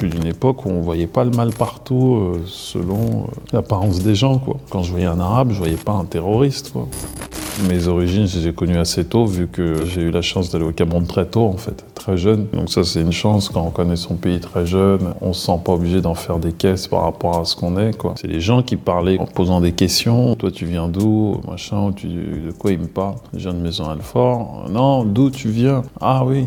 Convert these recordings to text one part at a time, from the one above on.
suis d'une époque où on voyait pas le mal partout selon l'apparence des gens, quoi. Quand je voyais un arabe, je voyais pas un terroriste, quoi. Mes origines, je les ai connues assez tôt, vu que j'ai eu la chance d'aller au Cameroun très tôt, en fait, très jeune. Donc ça, c'est une chance, quand on connaît son pays très jeune, on se sent pas obligé d'en faire des caisses par rapport à ce qu'on est, quoi. C'est les gens qui parlaient en posant des questions. Toi, tu viens d'où, machin, de quoi ils me parlent? Je viens de Maison-Alfort. Non, d'où tu viens? Ah oui.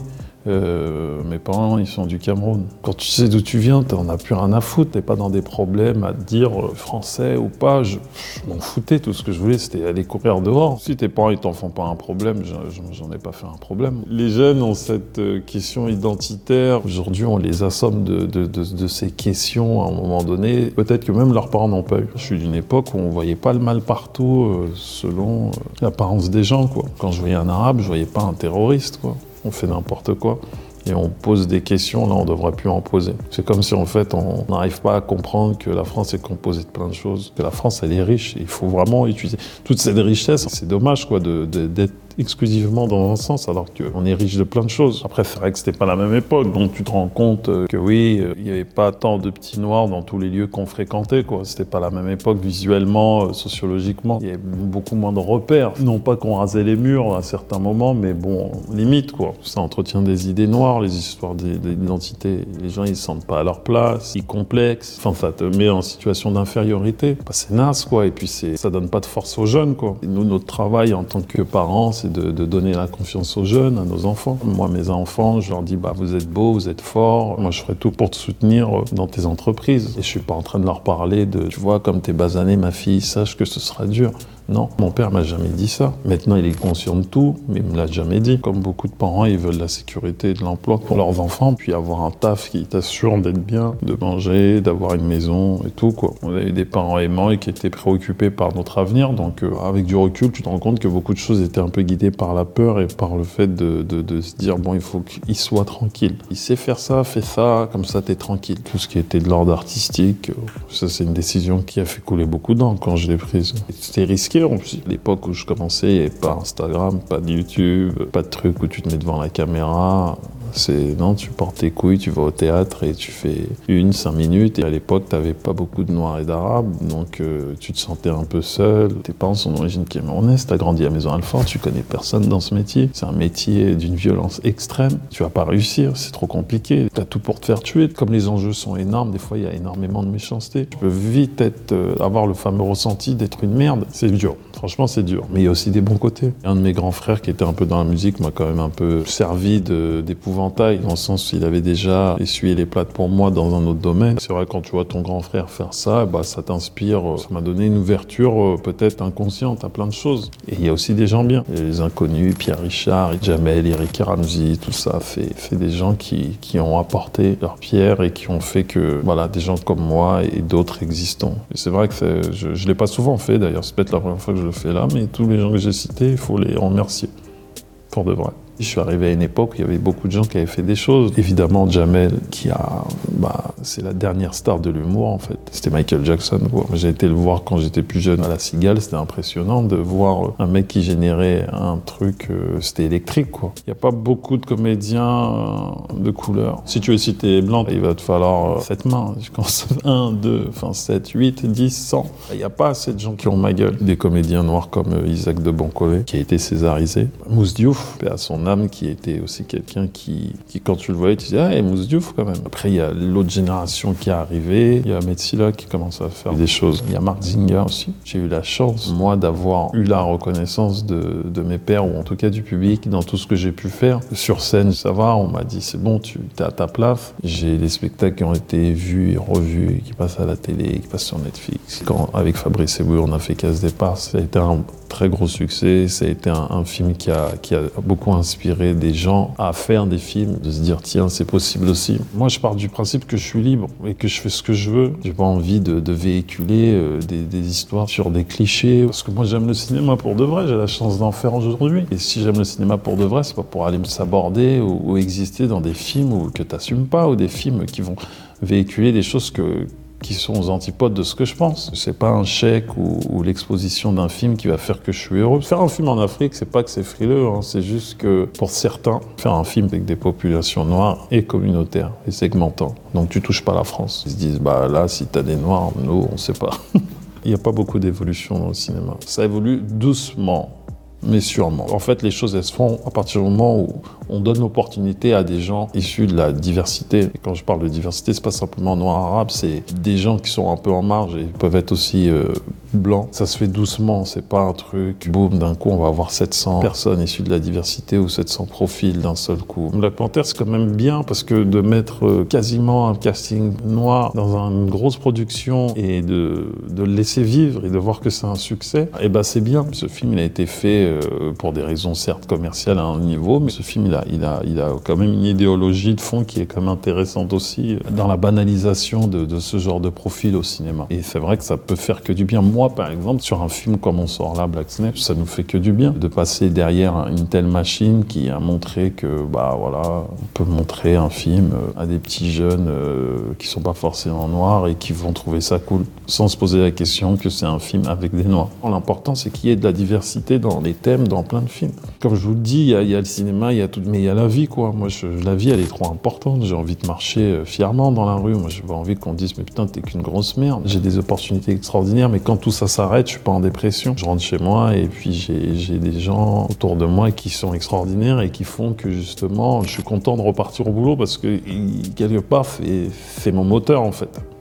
Mes parents, ils sont du Cameroun. Quand tu sais d'où tu viens, t'en as plus rien à foutre. T'es pas dans des problèmes à te dire français ou pas. Je m'en foutais. Tout ce que je voulais, c'était aller courir dehors. Si tes parents, ils t'en font pas un problème, j'en ai pas fait un problème. Les jeunes ont cette question identitaire. Aujourd'hui, on les assomme de ces questions à un moment donné. Peut-être que même leurs parents n'ont pas eu. Je suis d'une époque où on voyait pas le mal partout selon l'apparence des gens, quoi. Quand je voyais un arabe, je voyais pas un terroriste, quoi. On fait n'importe quoi et on pose des questions, là on devrait plus en poser. C'est comme si en fait on n'arrive pas à comprendre que la France est composée de plein de choses, que la France elle est riche, et il faut vraiment utiliser toute cette richesse. C'est dommage quoi d'être exclusivement dans un sens alors qu'on est riche de plein de choses. Après c'est vrai que c'était pas la même époque, donc tu te rends compte que oui, il n'y avait pas tant de petits noirs dans tous les lieux qu'on fréquentait, quoi. C'était pas la même époque visuellement, sociologiquement. Il y avait beaucoup moins de repères. Non pas qu'on rasait les murs à certains moments, mais bon, limite quoi. Ça entretient des idées noires, les histoires d'identité. Les gens ils se sentent pas à leur place, ils complexent. Enfin ça te met en situation d'infériorité. Bah, c'est naze quoi, et puis ça donne pas de force aux jeunes quoi. Et nous, notre travail en tant que parents, c'est de donner la confiance aux jeunes, à nos enfants. Moi, mes enfants, je leur dis, bah, vous êtes beaux, vous êtes forts. Moi, je ferai tout pour te soutenir dans tes entreprises. Et je suis pas en train de leur parler tu vois, comme t'es basané, ma fille, sache que ce sera dur. Non, mon père m'a jamais dit ça. Maintenant, il est conscient de tout, mais il me l'a jamais dit. Comme beaucoup de parents, ils veulent la sécurité et de l'emploi pour leurs enfants, puis avoir un taf qui t'assure d'être bien, de manger, d'avoir une maison et tout, quoi. On a eu des parents aimants et qui étaient préoccupés par notre avenir, donc avec du recul, tu te rends compte que beaucoup de choses étaient un peu guidées par la peur et par le fait de se dire, bon, il faut qu'il soit tranquille. Il sait faire ça, fais ça, comme ça, t'es tranquille. Tout ce qui était de l'ordre artistique, ça, c'est une décision qui a fait couler beaucoup d'encre quand je l'ai prise. C'était risqué. À l'époque où je commençais, il n'y avait pas Instagram, pas de YouTube, pas de truc où tu te mets devant la caméra. Non, tu portes tes couilles, tu vas au théâtre et tu fais 5 minutes. Et à l'époque, t'avais pas beaucoup de Noirs et d'Arabes, donc tu te sentais un peu seul. Tes parents sont d'origine camerounaise, t'as grandi à Maison-Alfort, tu connais personne dans ce métier. C'est un métier d'une violence extrême. Tu vas pas réussir, c'est trop compliqué. T'as tout pour te faire tuer. Comme les enjeux sont énormes, des fois, il y a énormément de méchanceté. Tu peux vite avoir le fameux ressenti d'être une merde. C'est dur. Franchement, c'est dur. Mais il y a aussi des bons côtés. Un de mes grands frères qui était un peu dans la musique m'a quand même un peu servi d'épouvantail, dans le sens où il avait déjà essuyé les plâtres pour moi dans un autre domaine. C'est vrai, quand tu vois ton grand frère faire ça, bah, ça t'inspire. Ça m'a donné une ouverture peut-être inconsciente à plein de choses. Et il y a aussi des gens bien. Les inconnus, Pierre Richard, Jamel, Eric Ramsey, tout ça fait des gens qui ont apporté leur pierre et qui ont fait que, voilà, des gens comme moi et d'autres existants. Et c'est vrai que je l'ai pas souvent fait d'ailleurs. C'est peut-être la première fois que je le fais là, mais tous les gens que j'ai cités, il faut les remercier. Pour de vrai. Je suis arrivé à une époque où il y avait beaucoup de gens qui avaient fait des choses. Évidemment, Jamel, c'est la dernière star de l'humour, en fait. C'était Michael Jackson, quoi. J'ai été le voir quand j'étais plus jeune à la Cigale. C'était impressionnant de voir un mec qui générait un truc, c'était électrique, quoi. Il n'y a pas beaucoup de comédiens de couleur. Si tu veux citer blanc, il va te falloir 7 mains. Je pense 1, 2, 7, 8, 10, 100. Il n'y a pas assez de gens qui ont ma gueule. Des comédiens noirs comme Isaac de Boncolet, qui a été césarisé. Mousse Diouf, à son âme, qui était aussi quelqu'un qui quand tu le voyais, tu disais, ah, Mousse Diouf, quand même. Après, il y a l'autre génération qui est arrivée. Il y a Metsila qui commence à faire des choses. Il y a Marc Zinga aussi. J'ai eu la chance, moi, d'avoir eu la reconnaissance de mes pairs, ou en tout cas du public, dans tout ce que j'ai pu faire. Sur scène, ça va, on m'a dit, c'est bon, tu es à ta place. J'ai des spectacles qui ont été vus et revus, qui passent à la télé, qui passent sur Netflix. Quand, avec Fabrice Eboué, on a fait Casse Départ, ça a été un très gros succès. Ça a été un film qui a beaucoup inspiré des gens à faire des films, de se dire tiens, c'est possible aussi. Moi, je pars du principe que je suis libre et que je fais ce que je veux. J'ai pas envie de véhiculer des histoires sur des clichés, parce que moi, j'aime le cinéma pour de vrai. J'ai la chance d'en faire aujourd'hui. Et si j'aime le cinéma pour de vrai, c'est pas pour aller me saborder ou exister dans des films que t'assumes pas, ou des films qui vont véhiculer des choses qui sont aux antipodes de ce que je pense. C'est pas un chèque ou l'exposition d'un film qui va faire que je suis heureux. Faire un film en Afrique, c'est pas que c'est frileux, hein, c'est juste que pour certains, faire un film avec des populations noires est communautaire et segmentant. Donc tu touches pas la France. Ils se disent, bah là, si t'as des noirs, nous, on sait pas. Il n'y a pas beaucoup d'évolution dans le cinéma. Ça évolue doucement, mais sûrement. En fait, les choses, elles se font à partir du moment où on donne l'opportunité à des gens issus de la diversité. Et quand je parle de diversité, c'est pas simplement noir-arabe, c'est des gens qui sont un peu en marge et peuvent être aussi blancs. Ça se fait doucement, c'est pas un truc, boum, d'un coup, on va avoir 700 personnes issues de la diversité ou 700 profils d'un seul coup. Black Panther, c'est quand même bien parce que de mettre quasiment un casting noir dans une grosse production et de le laisser vivre et de voir que c'est un succès, eh ben c'est bien. Ce film, il a été fait pour des raisons certes commerciales à un niveau, mais ce film, il a quand même une idéologie de fond qui est quand même intéressante aussi dans la banalisation de ce genre de profil au cinéma. Et c'est vrai que ça peut faire que du bien. Moi, par exemple, sur un film comme on sort là, Black Snake, ça nous fait que du bien de passer derrière une telle machine qui a montré que, bah voilà, on peut montrer un film à des petits jeunes qui sont pas forcément noirs et qui vont trouver ça cool, sans se poser la question que c'est un film avec des noirs. L'important, c'est qu'il y ait de la diversité dans les thèmes, dans plein de films. Comme je vous le dis, il y a le cinéma, il y a tout, mais il y a la vie, quoi. Moi, la vie, elle est trop importante. J'ai envie de marcher fièrement dans la rue. Moi, j'ai pas envie qu'on dise, mais putain, t'es qu'une grosse merde. J'ai des opportunités extraordinaires, mais quand tout ça s'arrête, je suis pas en dépression. Je rentre chez moi et puis j'ai des gens autour de moi qui sont extraordinaires et qui font que, justement, je suis content de repartir au boulot parce que, quelque part, c'est mon moteur, en fait.